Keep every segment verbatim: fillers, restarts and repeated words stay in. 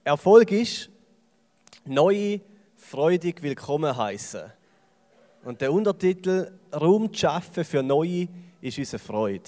Erfolg ist, neue, freudig willkommen heißen. Und der Untertitel Raum zu schaffen für Neue ist unsere Freude.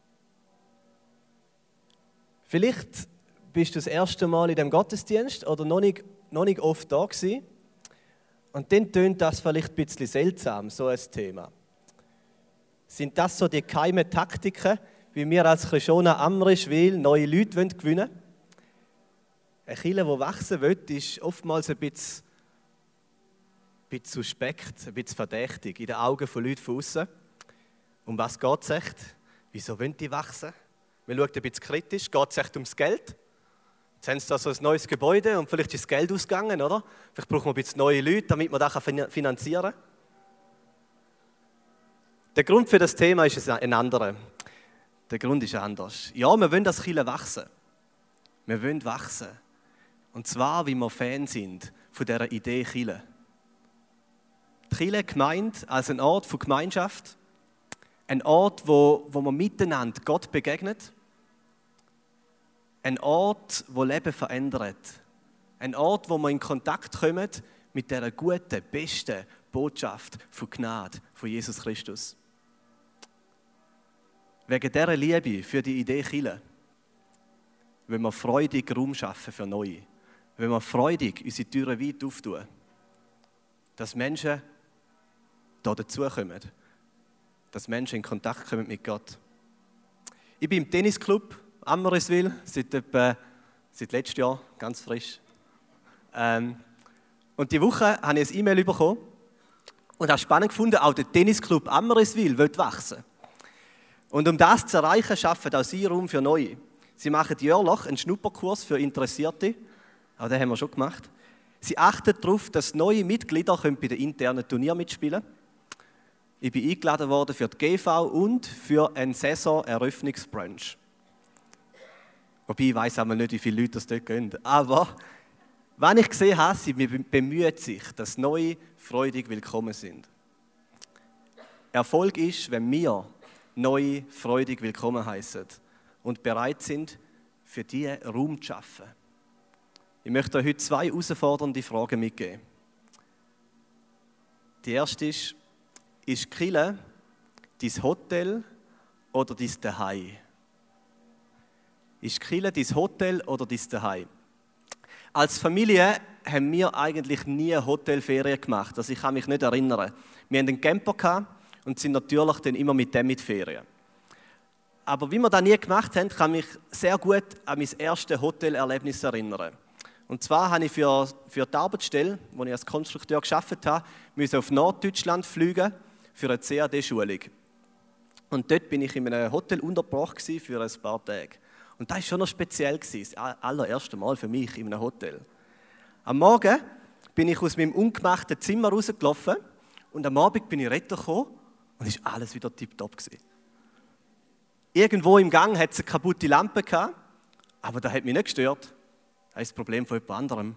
Vielleicht bist du das erste Mal in dem Gottesdienst oder noch nicht, noch nicht oft da gewesen. Und dann tönt das vielleicht ein bisschen seltsam, so ein Thema. Sind das so die geheimen Taktiken, wie wir als Christiana Amrischwil neue Leute gewinnen wollen? Eine Kirche, die wachsen will, ist oftmals ein bisschen, ein bisschen suspekt, ein bisschen verdächtig in den Augen von Leuten von außen. Um was geht es echt? Wieso wollen die wachsen? Man schaut ein bisschen kritisch. Geht es echt ums Geld? Jetzt haben sie da so ein neues Gebäude und vielleicht ist das Geld ausgegangen, oder? Vielleicht braucht man ein bisschen neue Leute, damit man das finanzieren kann. Der Grund für das Thema ist ein anderer. Der Grund ist anders. Ja, wir wollen das Kirche wachsen. Wir wollen wachsen. Und zwar, weil wir Fan sind von dieser Idee Kirche. Die Kirche gemeint als ein Ort von Gemeinschaft, ein Ort, wo, wo man miteinander Gott begegnet, ein Ort, wo Leben verändert, ein Ort, wo man in Kontakt kommt mit dieser guten, besten Botschaft von Gnade, von Jesus Christus. Wegen dieser Liebe für die Idee Kirche, wenn wir freudig Raum schaffen für Neue, wenn wir freudig unsere Türen weit auftun, dass Menschen da dazukommen, dass Menschen in Kontakt kommen mit Gott. Ich bin im Tennisclub Amriswil seit, etwa, seit letztem Jahr, ganz frisch. Ähm, und diese Woche habe ich ein E-Mail bekommen und habe spannend gefunden, auch der Tennisclub Amriswil will wachsen. Und um das zu erreichen, schaffen auch sie Raum für Neue. Sie machen jährlich einen Schnupperkurs für Interessierte. Auch den haben wir schon gemacht. Sie achten darauf, dass neue Mitglieder bei den internen Turnieren mitspielen können. Ich bin eingeladen worden für die G V und für einen Saison-Eröffnungsbrunch. Wobei ich weiss einmal nicht, wie viele Leute das dort gehen. Aber wenn ich gesehen habe, sie bemühen sich, dass Neue freudig willkommen sind. Erfolg ist, wenn wir Neue freudig willkommen heißen und bereit sind, für die Raum zu schaffen. Ich möchte euch heute zwei herausfordernde Fragen mitgeben. Die erste ist, ist die Kirche dein Hotel oder dein Zuhause? Ist die Kirche dein Hotel oder dein Zuhause? Als Familie haben wir eigentlich nie Hotelferien gemacht. Also ich kann mich nicht erinnern. Wir hatten einen Camper gehabt und sind natürlich dann immer mit dem mit Ferien. Aber wie wir das nie gemacht haben, kann ich mich sehr gut an mein erstes Hotelerlebnis erinnern. Und zwar habe ich für, für die Arbeitsstelle, wo ich als Konstrukteur gearbeitet habe, musste auf Norddeutschland fliegen für eine C A D-Schulung. Und dort bin ich in einem Hotel untergebracht für ein paar Tage. Und das war schon noch speziell, das allererste Mal für mich in einem Hotel. Am Morgen bin ich aus meinem ungemachten Zimmer rausgelaufen und am Abend bin ich retten gekommen und es war alles wieder tipptopp. Irgendwo im Gang hatte es eine kaputte Lampe gehabt, aber das hat mich nicht gestört. Das ist das Problem von jemand anderem.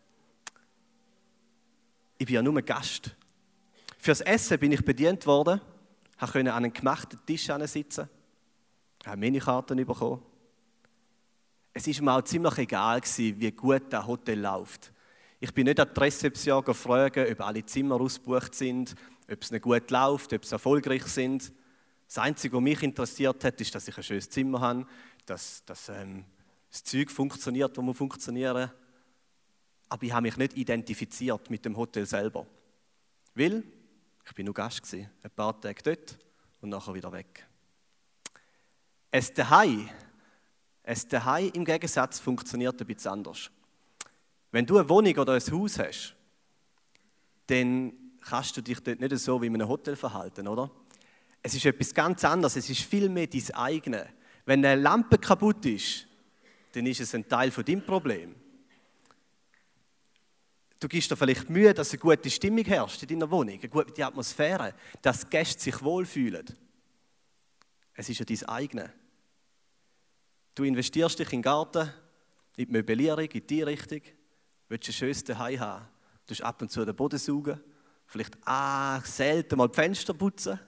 Ich bin ja nur ein Gast. Fürs Essen bin ich bedient worden, konnte an einem gemachten Tisch sitzen, habe Menükarten bekommen. Es war mir auch ziemlich egal, wie gut das Hotel läuft. Ich bin nicht an die Rezeption gefragt, ob alle Zimmer ausgebucht sind, ob es nicht gut läuft, ob sie erfolgreich sind. Das Einzige, was mich interessiert hat, ist, dass ich ein schönes Zimmer habe, dass, dass ähm, das Zeug funktioniert, das muss funktionieren. Aber ich habe mich nicht identifiziert mit dem Hotel selber. Weil ich bin nur Gast gewesen, ein paar Tage dort und nachher wieder weg. Ein Zuhause, ein Zuhause im Gegensatz funktioniert ein bisschen anders. Wenn du eine Wohnung oder ein Haus hast, dann kannst du dich dort nicht so wie in einem Hotel verhalten, oder? Es ist etwas ganz anderes, es ist viel mehr dein eigenes. Wenn eine Lampe kaputt ist, dann ist es ein Teil von deinem Problem. Du gibst dir vielleicht Mühe, dass eine gute Stimmung herrscht in deiner Wohnung, eine gute Atmosphäre, dass die Gäste sich wohlfühlen. Es ist ja dein eigenes. Du investierst dich in den Garten, in die Möblierung, in die Einrichtung, willst ein schönes Zuhause haben. Du musst ab und zu den Boden saugen, vielleicht ah, selten mal die Fenster putzen.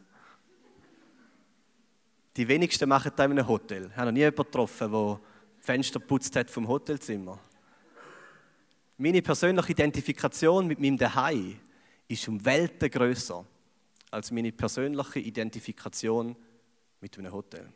Die wenigsten machen das in einem Hotel. Ich habe noch nie jemanden getroffen, der die Fenster geputzt hat vom Hotelzimmer. Meine persönliche Identifikation mit meinem Zuhause ist um Welten grösser als meine persönliche Identifikation mit einem Hotel.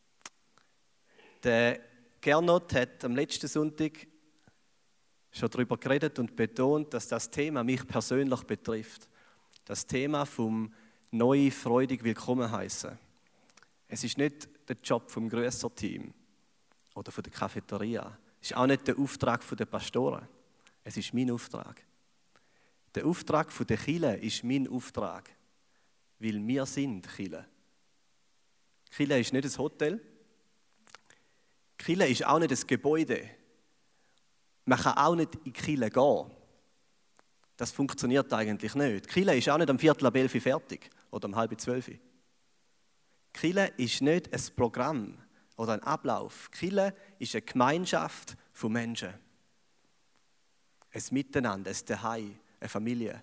Der Gernot hat am letzten Sonntag schon darüber geredet und betont, dass das Thema mich persönlich betrifft. Das Thema vom neu freudig willkommen heißen. Es ist nicht der Job vom Grösser-Team oder von der Cafeteria. Es ist auch nicht der Auftrag der Pastoren. Es ist mein Auftrag. Der Auftrag der Kirche ist mein Auftrag, weil wir sind Kirche. Kirche ist nicht ein Hotel. Kirche ist auch nicht ein Gebäude. Man kann auch nicht in die Kirche gehen. Das funktioniert eigentlich nicht. Kirche ist auch nicht am Viertel ab elf fertig oder um halb zwölf. Kirche ist nicht ein Programm oder ein Ablauf. Kirche ist eine Gemeinschaft von Menschen. Ein Miteinander, ein Zuhause, eine Familie.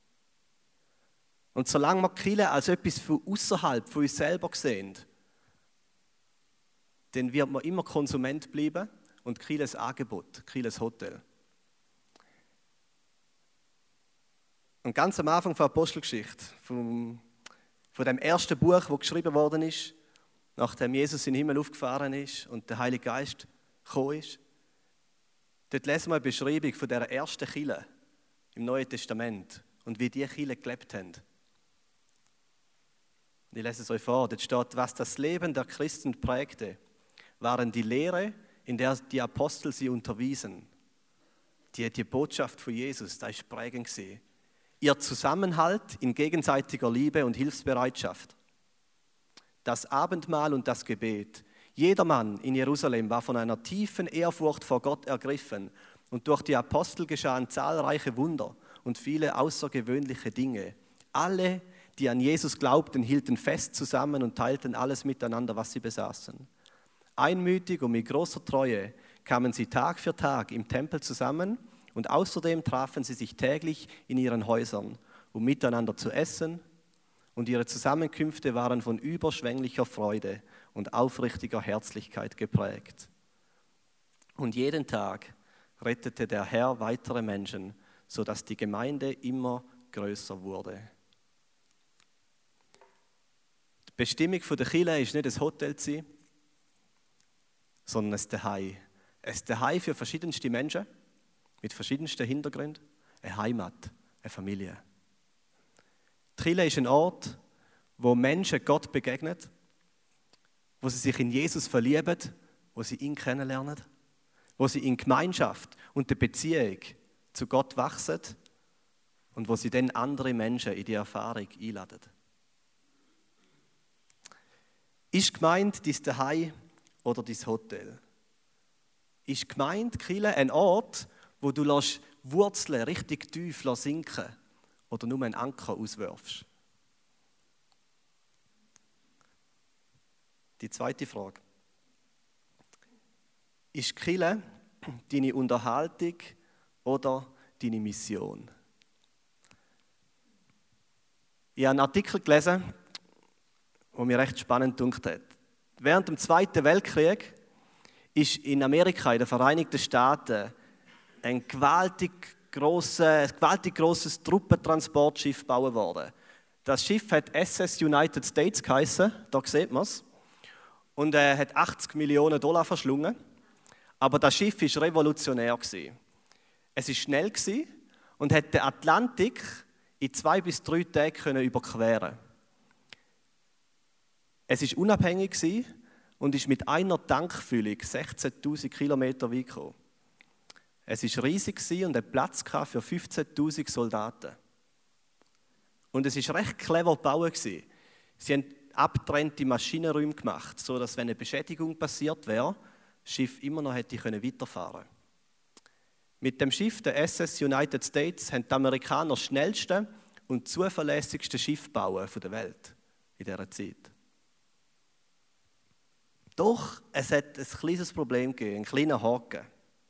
Und solange wir Kirche als etwas von außerhalb von uns selber sehen, dann wird man immer Konsument bleiben und Kirche ein Angebot, Kirche ein Hotel. Und ganz am Anfang der Apostelgeschichte, vom, von dem ersten Buch, das geschrieben worden ist, nachdem Jesus in den Himmel aufgefahren ist und der Heilige Geist gekommen ist, dort lesen wir eine Beschreibung von dieser ersten Kirche im Neuen Testament und wie die Kirche gelebt haben. Ich lese es euch vor, dort steht, was das Leben der Christen prägte, waren die Lehre, in der die Apostel sie unterwiesen. Die, die Botschaft von Jesus, das war prägend. Ihr Zusammenhalt in gegenseitiger Liebe und Hilfsbereitschaft. Das Abendmahl und das Gebet. Jedermann in Jerusalem war von einer tiefen Ehrfurcht vor Gott ergriffen und durch die Apostel geschahen zahlreiche Wunder und viele außergewöhnliche Dinge. Alle, die an Jesus glaubten, hielten fest zusammen und teilten alles miteinander, was sie besaßen. Einmütig und mit großer Treue kamen sie Tag für Tag im Tempel zusammen und außerdem trafen sie sich täglich in ihren Häusern, um miteinander zu essen, und ihre Zusammenkünfte waren von überschwänglicher Freude und aufrichtiger Herzlichkeit geprägt. Und jeden Tag rettete der Herr weitere Menschen, sodass die Gemeinde immer größer wurde. Die Bestimmung der Kirche ist nicht ein Hotel zu sein, sondern ein Zuhause. Ein Zuhause für verschiedenste Menschen mit verschiedensten Hintergründen, eine Heimat, eine Familie. Die Kirche ist ein Ort, wo Menschen Gott begegnen, wo sie sich in Jesus verlieben, wo sie ihn kennenlernen, wo sie in Gemeinschaft und der Beziehung zu Gott wachsen und wo sie dann andere Menschen in die Erfahrung einladen. Ist gemeint dein Zuhause oder dein Hotel? Ist gemeint, Kirche, ein Ort, wo du lässt Wurzeln richtig tief sinken oder nur einen Anker auswirfst? Die zweite Frage. Ist Kirche deine Unterhaltung oder deine Mission? Ich habe einen Artikel gelesen, der mir recht spannend gedacht hat. Während dem Zweiten Weltkrieg ist in Amerika, in den Vereinigten Staaten, ein gewaltig grosses, ein gewaltig grosses Truppentransportschiff gebaut worden. Das Schiff hat S S United States geheissen, da sieht man es, und äh, hat achtzig Millionen Dollar verschlungen. Aber das Schiff war revolutionär. Es war schnell und hat den Atlantik in zwei bis drei Tagen überqueren. Es war unabhängig und ist mit einer Tankfüllung sechzehntausend Kilometer weit gekommen. Es war riesig und hatte Platz für fünfzehntausend Soldaten. Und es war recht clever gebaut. Sie haben abgetrennte Maschinenräume gemacht, sodass, wenn eine Beschädigung passiert wäre, das Schiff immer noch hätte weiterfahren können. Mit dem Schiff der S S United States haben die Amerikaner das schnellste und zuverlässigste Schiff bauen der Welt in dieser Zeit. Doch es hat ein kleines Problem gegeben, einen kleinen Haken.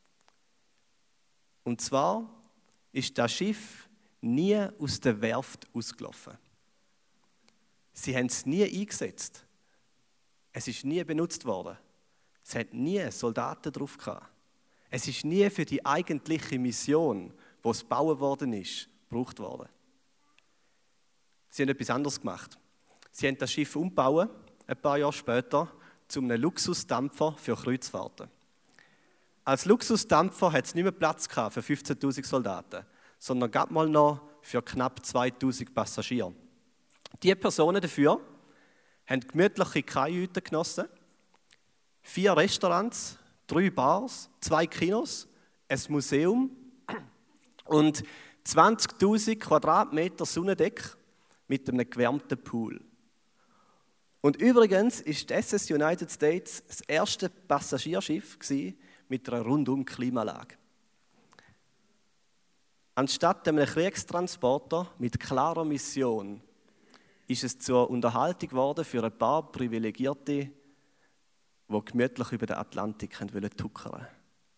Und zwar ist das Schiff nie aus der Werft ausgelaufen. Sie haben es nie eingesetzt. Es ist nie benutzt worden. Es hat nie Soldaten drauf gehabt. Es ist nie für die eigentliche Mission, wo es gebaut worden ist, gebraucht worden. Sie haben etwas anderes gemacht. Sie haben das Schiff umgebaut, ein paar Jahre später, zu einem Luxusdampfer für Kreuzfahrten. Als Luxusdampfer hat es nicht mehr Platz gehabt für fünfzehntausend Soldaten, sondern gab mal noch für knapp zweitausend Passagiere. Diese Personen dafür haben gemütliche Kajüten genossen, vier Restaurants, drei Bars, zwei Kinos, ein Museum und zwanzigtausend Quadratmeter Sonnendeck mit einem gewärmten Pool. Und übrigens ist das S S United States das erste Passagierschiff mit einer rundum Klimaanlage. Anstatt einem Kriegstransporter mit klarer Mission ist es zur Unterhaltung geworden für ein paar Privilegierte, die gemütlich über den Atlantik tuckern wollten.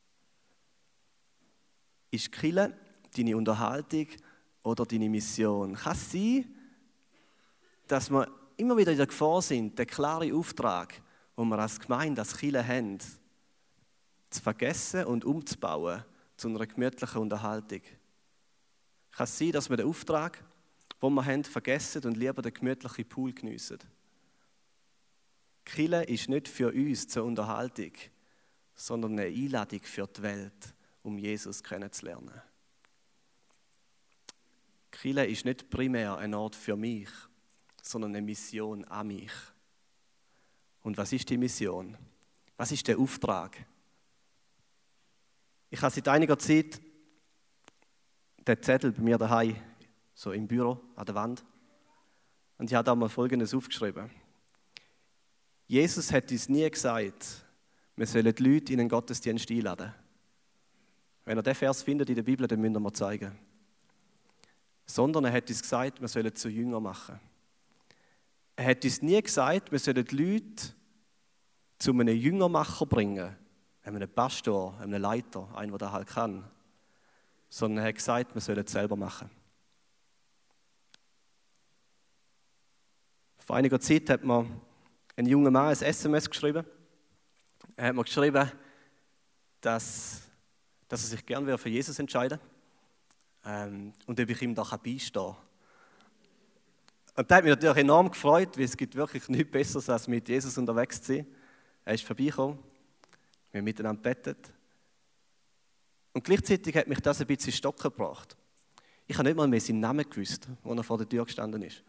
Ist die Kirche deine Unterhaltung oder deine Mission? Kann es sein, dass wir immer wieder in der Gefahr sind, den klaren Auftrag, den wir als Gemeinde, als Kirche haben, zu vergessen und umzubauen zu einer gemütlichen Unterhaltung? Kann es sein, dass wir den Auftrag, den wir haben, vergessen und lieber den gemütlichen Pool geniessen? Die Kirche ist nicht für uns zur Unterhaltung, sondern eine Einladung für die Welt, um Jesus kennenzulernen. Die Kirche ist nicht primär ein Ort für mich, sondern eine Mission an mich. Und was ist die Mission? Was ist der Auftrag? Ich habe seit einiger Zeit den Zettel bei mir daheim, so im Büro, an der Wand. Und ich habe da mal Folgendes aufgeschrieben. Jesus hat uns nie gesagt, wir sollen die Leute in den Gottesdienst einladen. Wenn ihr den Vers findet in der Bibel, dann müsst ihr mir zeigen. Sondern er hat uns gesagt, wir sollen zu Jünger machen. Er hat uns nie gesagt, wir sollen die Leute zu einem Jüngermacher bringen, einem Pastor, einem Leiter, einen, der das halt kann. Sondern er hat gesagt, wir sollen es selber machen. Vor einiger Zeit hat mir ein junger Mann ein S M S geschrieben. Er hat mir geschrieben, dass, dass er sich gerne für Jesus entscheiden will ähm, und ob ich ihm da beistehen kann. Und das hat mich natürlich enorm gefreut, weil es gibt wirklich nichts Besseres, als mit Jesus unterwegs zu sein. Er ist vorbeigekommen, wir haben miteinander gebetet. Und gleichzeitig hat mich das ein bisschen in Stocken gebracht. Ich habe nicht mal mehr seinen Namen gewusst, als er vor der Tür gestanden ist.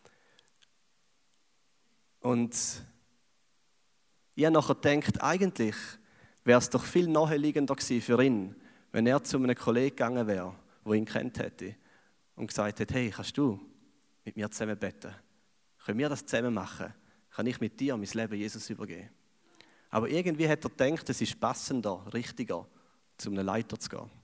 Und ich habe nachher gedacht, eigentlich wäre es doch viel naheliegender gewesen für ihn, wenn er zu einem Kollegen gegangen wäre, der ihn kennt hätte und gesagt hätte, hey, kannst du mit mir zusammen beten? Können wir das zusammen machen? Kann ich mit dir mein Leben Jesus übergeben? Aber irgendwie hat er gedacht, es ist passender, richtiger, zu einem Leiter zu gehen.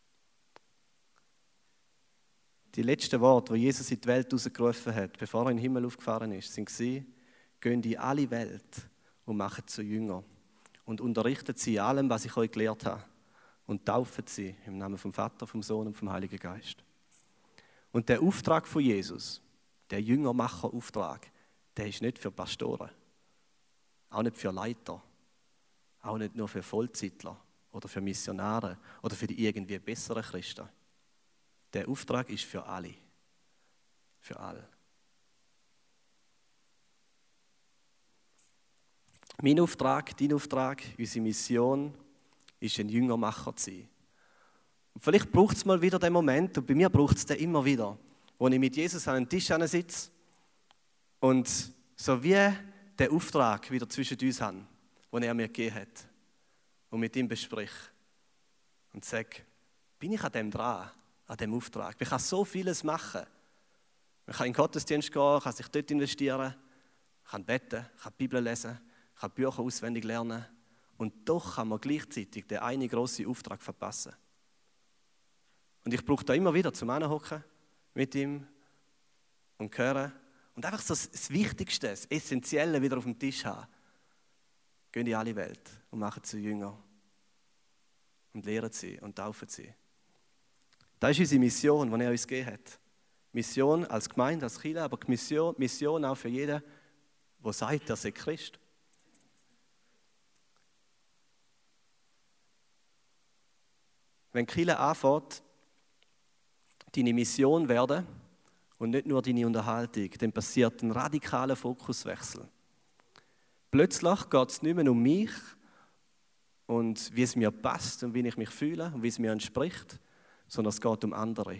Die letzten Worte, die Jesus in die Welt rausgerufen hat, bevor er in den Himmel aufgefahren ist, sind sie: Geht in alle Welt und macht zu Jünger und unterrichtet sie in allem, was ich euch gelehrt habe, und tauft sie im Namen vom Vater, vom Sohn und vom Heiligen Geist. Und der Auftrag von Jesus, der Jüngermacher-Auftrag, der ist nicht für Pastoren, auch nicht für Leiter, auch nicht nur für Vollzeitler oder für Missionare oder für die irgendwie besseren Christen. Der Auftrag ist für alle, für alle. Mein Auftrag, dein Auftrag, unsere Mission ist, ein Jüngermacher zu sein. Und vielleicht braucht es mal wieder den Moment, und bei mir braucht es den immer wieder, wo ich mit Jesus an einem Tisch sitze und so wie den Auftrag wieder zwischen uns habe, den er mir gegeben hat, und mit ihm bespreche und sage, bin ich an dem dran, an dem Auftrag? Man kann so vieles machen. Man kann in den Gottesdienst gehen, kann sich dort investieren, kann beten, kann die Bibel lesen, kann Bücher auswendig lernen, und doch kann man gleichzeitig den einen grossen Auftrag verpassen. Und ich brauche da immer wieder zum Hinhocken mit ihm und hören und einfach so das Wichtigste, das Essentielle wieder auf dem Tisch haben. Gehen in alle Welt und machen sie zu Jünger und lehren sie und taufen sie. Das ist unsere Mission, die er uns gegeben hat. Mission als Gemeinde, als Kirche, aber die Mission, Mission auch für jeden, der sagt, er sei Christ. wenn die Kirche anfängt, deine Mission werden und nicht nur deine Unterhaltung, dann passiert ein radikaler Fokuswechsel. Plötzlich geht es nicht mehr um mich und wie es mir passt und wie ich mich fühle und wie es mir entspricht, sondern es geht um andere.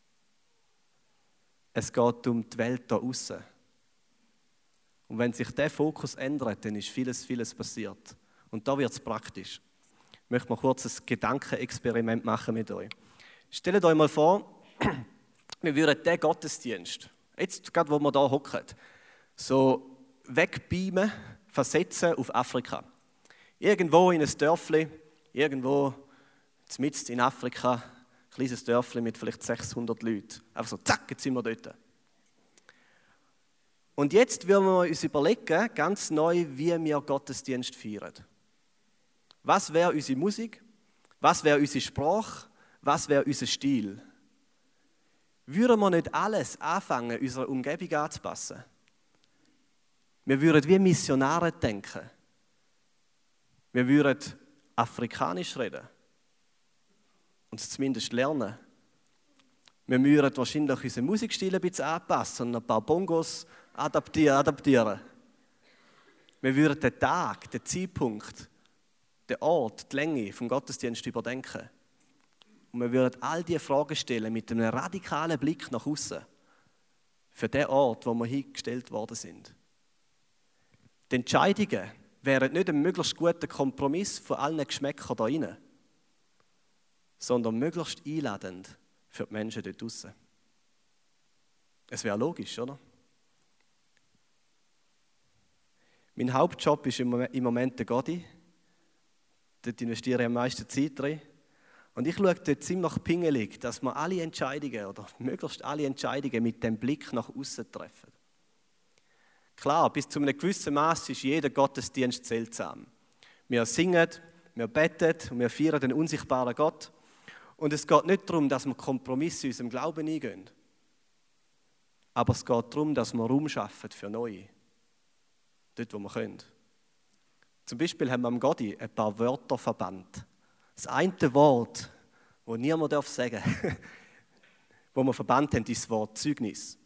Es geht um die Welt da außen. Und wenn sich der Fokus ändert, dann ist vieles, vieles passiert. Und da wird es praktisch. Ich möchte mal kurz ein Gedankenexperiment machen mit euch. Stellt euch mal vor, wir würden diesen Gottesdienst, jetzt gerade wo wir hier hocken, so wegbeamen, versetzen auf Afrika. Irgendwo in ein Dörfli, irgendwo mitten in Afrika, ein kleines Dörfli mit vielleicht sechshundert Leuten. Einfach so, zack, jetzt sind wir dort. Und jetzt würden wir uns überlegen, ganz neu, wie wir Gottesdienst feiern. Was wäre unsere Musik? Was wäre unsere Sprache? Was wäre unser Stil? Würden wir nicht alles anfangen, unserer Umgebung anzupassen? Wir würden wie Missionare denken. Wir würden afrikanisch reden. Und zumindest lernen. Wir würden wahrscheinlich unseren Musikstil ein bisschen anpassen und ein paar Bongos adaptieren. adaptieren. Wir würden den Tag, den Zeitpunkt, den Ort, die Länge vom Gottesdienst überdenken. Und wir würden all diese Fragen stellen mit einem radikalen Blick nach außen für den Ort, wo wir hingestellt worden sind. Die Entscheidungen wären nicht ein möglichst guter Kompromiss von allen Geschmäckern da rein, sondern möglichst einladend für die Menschen dort draussen. Es wäre logisch, oder? Mein Hauptjob ist im Moment der Godi. Dort investiere ich am meisten Zeit drin. Und ich schaue dort ziemlich pingelig, dass wir alle Entscheidungen oder möglichst alle Entscheidungen mit dem Blick nach außen treffen. Klar, bis zu einem gewissen Maß ist jeder Gottesdienst seltsam. Wir singen, wir beten und wir feiern den unsichtbaren Gott. Und es geht nicht darum, dass wir Kompromisse in unserem Glauben eingehen. Aber es geht darum, dass wir Raum schaffen für Neue. Dort, wo wir können. Zum Beispiel haben wir am Godi ein paar Wörter verbannt. Das eine Wort, das niemand sagen darf, wo wir verbannt haben, ist das Wort Zeugnis.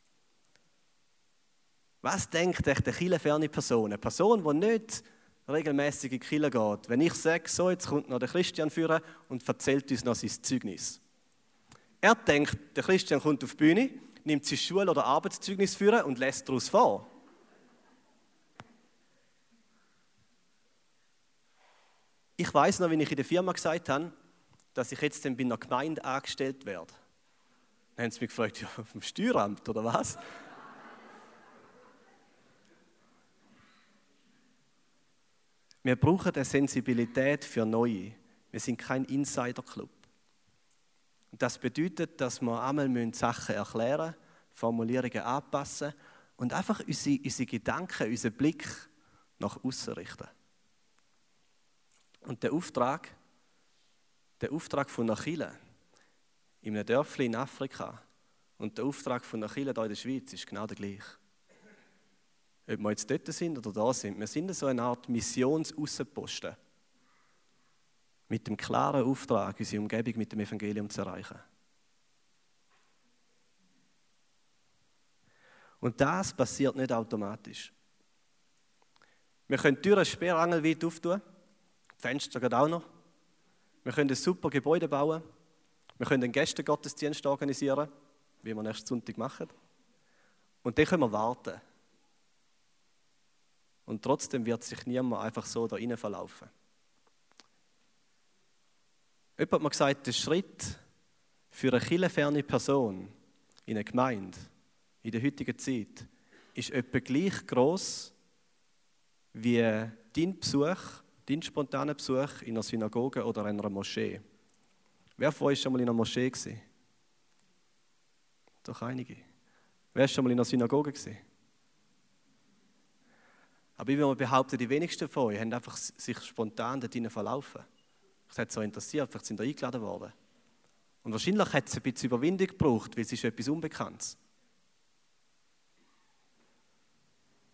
Was denkt echt eine kirchenferne Person? Eine Person, die nicht regelmäßig in die Kirche geht. Wenn ich sage, so, jetzt kommt noch der Christian führen und erzählt uns noch sein Zeugnis. Er denkt, der Christian kommt auf die Bühne, nimmt sein Schul- oder Arbeitszeugnis führen und lässt daraus vor. Ich weiss noch, wie ich in der Firma gesagt habe, dass ich jetzt dann bei einer Gemeinde angestellt werde. Dann haben sie mich gefragt, ja, vom Steueramt oder was? Wir brauchen eine Sensibilität für Neue. Wir sind kein Insider-Club. Und das bedeutet, dass wir einmal Sachen erklären müssen, Formulierungen anpassen und einfach unsere, unsere Gedanken, unseren Blick nach außen richten. Und der Auftrag, der Auftrag von einer Kirche in einem Dörfli in Afrika und der Auftrag von einer Kirche hier in der Schweiz ist genau der gleiche. Ob wir jetzt dort sind oder da sind, wir sind so eine Art Missionsaußenposten mit dem klaren Auftrag, unsere Umgebung mit dem Evangelium zu erreichen. Und das passiert nicht automatisch. Wir können die Türen sperrangelweit auftun, die Fenster geht auch noch. Wir können ein super Gebäude bauen. Wir können einen Gästegottesdienst organisieren, wie wir nächsten Sonntag machen. Und dann können wir warten. Und trotzdem wird sich niemand einfach so da rein verlaufen. Jemand hat mir gesagt, der Schritt für eine kirchenferne Person in einer Gemeinde in der heutigen Zeit ist etwa gleich gross wie dein Besuch, dein spontaner Besuch in einer Synagoge oder einer Moschee. Wer von euch war schon mal in einer Moschee gewesen? Doch einige. Wer war schon mal in einer Synagoge gewesen? Aber ich würde behaupten, die wenigsten von euch haben einfach sich spontan dort hinein verlaufen. Das hat so interessiert, vielleicht sind da eingeladen worden. Und wahrscheinlich hat es ein bisschen Überwindung gebraucht, weil es ist etwas Unbekanntes.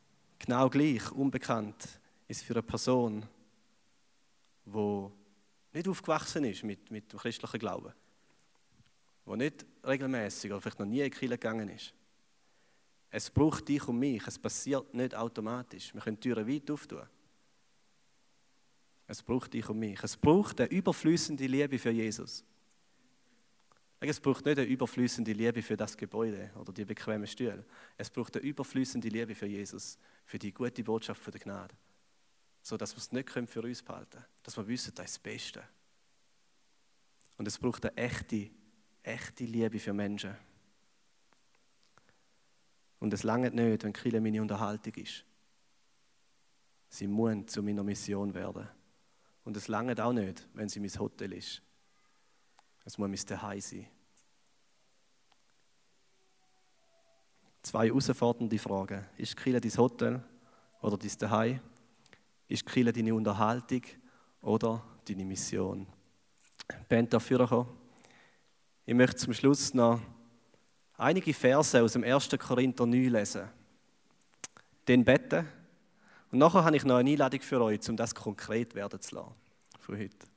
Genau gleich unbekannt ist für eine Person, die nicht aufgewachsen ist mit, mit dem christlichen Glauben, der nicht regelmäßig oder vielleicht noch nie in die Kirche gegangen ist. Es braucht dich und mich, es passiert nicht automatisch. Wir können die Türen weit auftun. Es braucht dich und mich. Es braucht eine überfließende Liebe für Jesus. Es braucht nicht eine überfließende Liebe für das Gebäude oder die bequemen Stühle. Es braucht eine überfließende Liebe für Jesus, für die gute Botschaft von der Gnade. So dass wir es nicht für uns behalten können. Dass wir wissen, das ist das Beste. Und es braucht eine echte, echte Liebe für Menschen. Und es langt nicht, wenn die Kirche meine Unterhaltung ist. Sie muss zu meiner Mission werden. Und es langt auch nicht, wenn sie mein Hotel ist. Es muss mein Zuhause sein. Zwei herausfordernde Fragen. Ist die Kirche dein Hotel oder dein Zuhause? Ist die Kirche deine Unterhaltung oder deine Mission? Die Band darf vorkommen. Ich möchte zum Schluss noch einige Verse aus dem ersten Korinther neun lesen. Den beten. Und nachher habe ich noch eine Einladung für euch, um das konkret werden zu lassen. Von heute.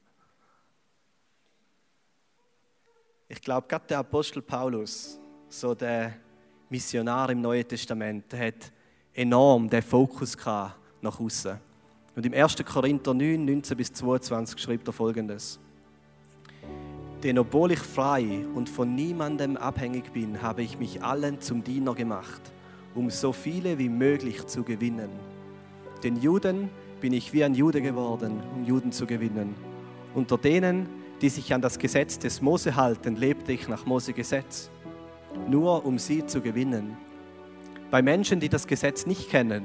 Ich glaube, gerade der Apostel Paulus, so der Missionar im Neuen Testament, der hat enorm den Fokus gehabt nach außen. Und im ersten Korinther neun, neunzehn bis zweiundzwanzig schreibt er Folgendes. Denn obwohl ich frei und von niemandem abhängig bin, habe ich mich allen zum Diener gemacht, um so viele wie möglich zu gewinnen. Den Juden bin ich wie ein Jude geworden, um Juden zu gewinnen. Unter denen, die sich an das Gesetz des Mose halten, lebte ich nach Mose Gesetz, nur um sie zu gewinnen. Bei Menschen, die das Gesetz nicht kennen,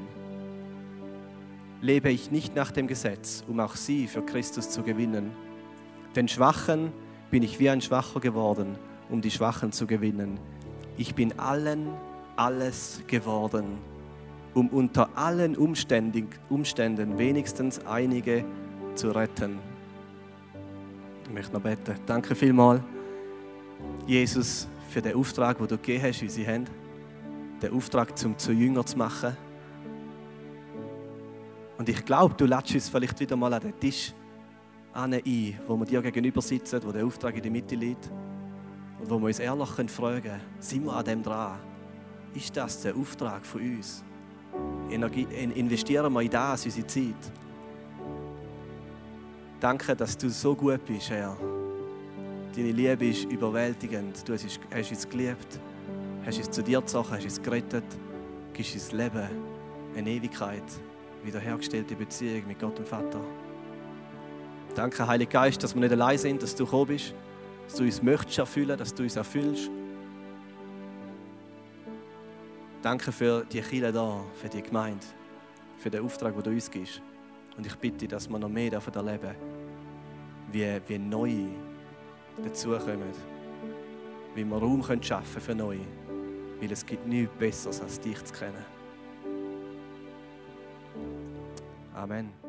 lebe ich nicht nach dem Gesetz, um auch sie für Christus zu gewinnen. Den Schwachen bin ich wie ein Schwacher geworden, um die Schwachen zu gewinnen. Ich bin allen alles geworden, um unter allen Umständen, Umständen wenigstens einige zu retten. Ich möchte noch beten. Danke vielmals, Jesus, für den Auftrag, den du gegeben hast in unsere Hände. Den Auftrag, um zu Jünger zu machen. Und ich glaube, du lädst uns vielleicht wieder mal an den Tisch ein, wo wir dir gegenüber sitzen, wo der Auftrag in der Mitte liegt. Und wo wir uns ehrlich fragen können, sind wir an dem dran? Ist das der Auftrag von uns? Energie, investieren wir in das, unsere Zeit? Danke, dass du so gut bist, Herr. Deine Liebe ist überwältigend. Du hast uns geliebt, hast uns zu dir gezogen, hast uns gerettet, gibst uns Leben, eine Ewigkeit, wiederhergestellte Beziehung mit Gott dem Vater. Danke, Heiliger Geist, dass wir nicht allein sind, dass du gekommen bist, dass du uns möchtest erfüllen, dass du uns erfüllst. Danke für die Kirche da, für die Gemeinde, für den Auftrag, den du uns gibst. Und ich bitte, dass wir noch mehr davon erleben, wie, wie Neue dazukommen, wie wir Raum schaffen können für Neue, weil es gibt nichts Besseres, als dich zu kennen. Amen.